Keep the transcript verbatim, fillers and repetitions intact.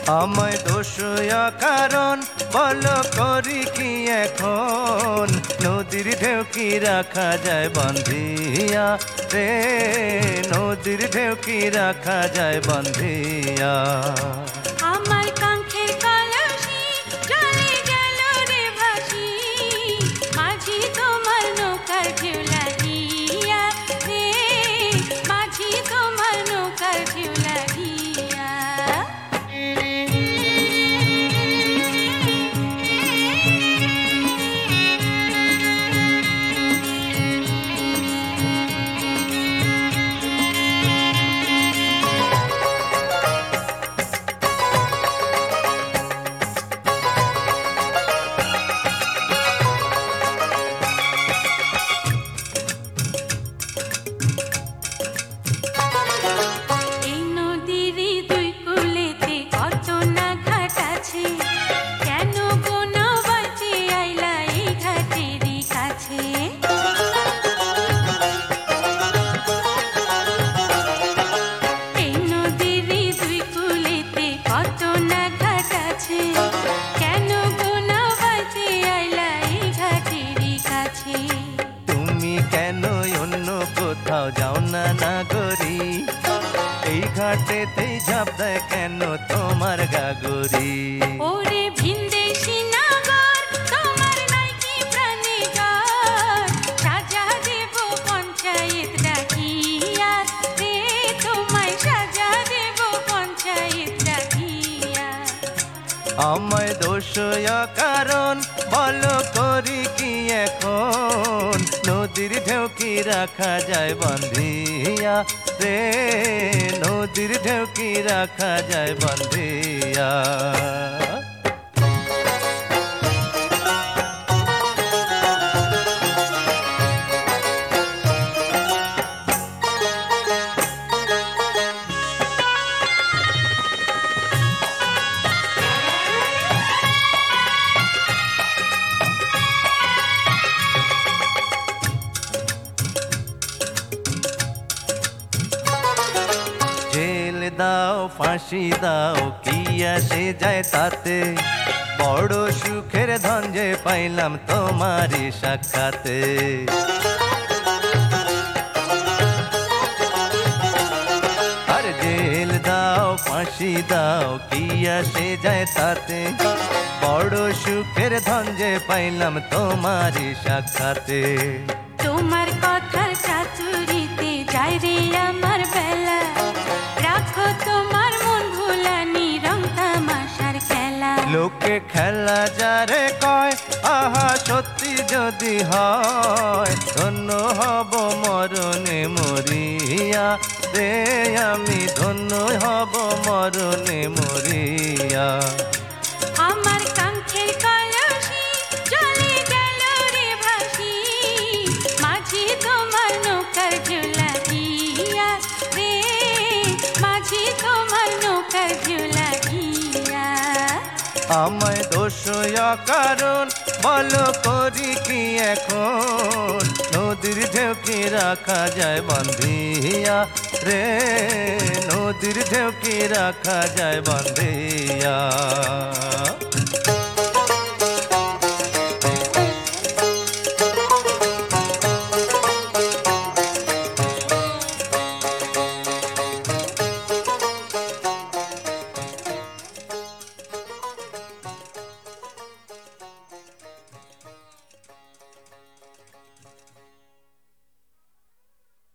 আমায় দোষয়া কারণ বলো করি কি এখন, নদীর ঢেউ কি রাখা যায় বান্ধিয়া রে, নদীর ঢেউ কি রাখা যায় বান্ধিয়া। আমার কাঙ্ক্ষের কলসি জলে গেল রে ভাসি, মাঝি তোমার নৌকার ঢেউ লাগিয়া রে, মাঝি তোমার নৌকার ঢেউ লাগিয়া। তুমি কেন অন্য কোথাও যাও না নাগরি, এই ঘাটেতেই ঝাঁপ দেয় কেন তোমার গাগরি। ওরে ভিনদেশি নাগর তোমার নাই কি প্রাণে ঘর, সাজা দেব পঞ্চায়েত ডাকিয়া রে, তোমায় সাজা দেব পঞ্চায়েত ডাকিয়া। আমায় দোষয়া কারণ বলো করি কি এখন, নদীর ঢেউ কি রাখা যায় বান্ধিয়া রে, নদীর ঢেউ কি রাখা যায় বান্ধিয়া। দাও ফাঁসি দাও কি আসে যায় তাতে, বড় সুখের ধন যে পাইলাম তোমারই সাক্ষাতে। আর জেল দাও ফাঁসি দাও কি আসে যায় তাতে, বড় সুখের ধন যে পাইলাম তোমারই সাক্ষাতে। তোমার কথার চাতুরিতে যাই রে আমার বেলা, রাখো তোমার মন ভুলানি রং তামাশার খেলা। লোকে খেলা যারে কয় আহা সত্যি যদি হয়, ধন্য হব মরণে মরিয়া রে, আমি ধন্য হব মরণে মরিয়া। আমার কাঙ্ক্ষের কলসি জলে গেল রে ভাসি, মাঝি তোমার নৌকার ঢেউ লাগিয়া রে, মাঝি তোমার নৌকার ঢেউ লাগিয়া। আমায় দোষয়া কারণ বলো করি কি এখন, নদীর ঢেউ কি রাখা যায় বান্ধিয়া রে, নদীর ঢেউ কি রাখা যায় বান্ধিয়া।